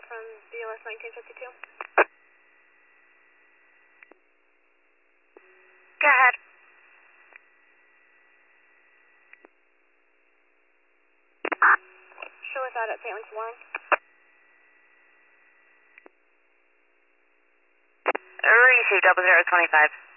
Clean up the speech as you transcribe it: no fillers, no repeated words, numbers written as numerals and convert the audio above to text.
from BOS 1952. Go ahead. Show us out at St. Luke's Warren. Receive 0025.